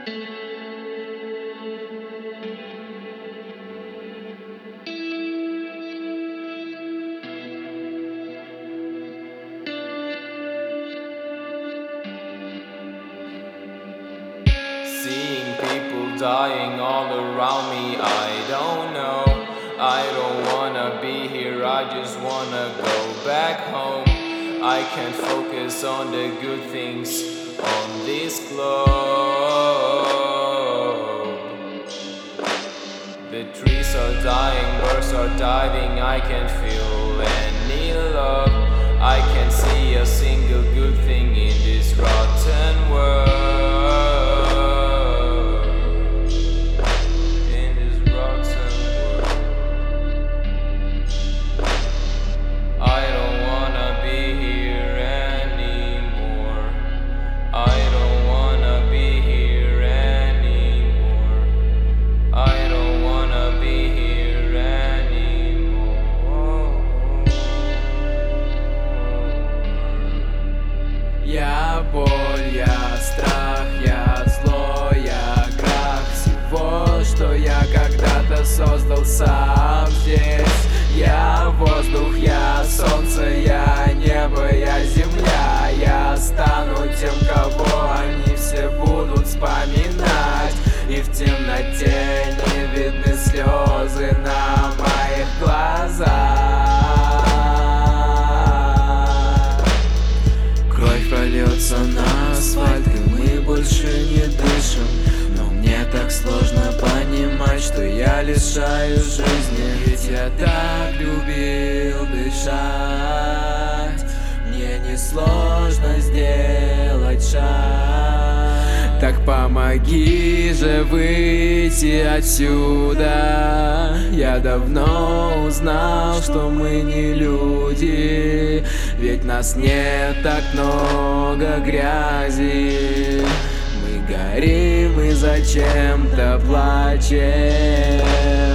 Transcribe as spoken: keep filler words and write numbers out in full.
Seeing people dying all around me, I don't know. I don't wanna be here, I just wanna go back home. I can't focus on the good things on this globe. The trees are dying, birds are diving, I can't feel any love. I can't see a single good thing in this rotten world. Я боль, я страх, я зло, я крах всего, что я когда-то создал сам здесь. Я воздух, я солнце, я небо, я земля. Я стану тем, кого они все будут вспоминать. И в темноте не видны слезы на моих глазах. Прольется на асфальт, и мы больше не дышим. Но мне так сложно понимать, что я лишаю жизни. Ведь я так любил дышать. Мне несложно сделать шаг. Так помоги же выйти отсюда. Я давно узнал, что мы не люди. Ведь нас нет так много грязи. Мы горим и зачем-то плачем.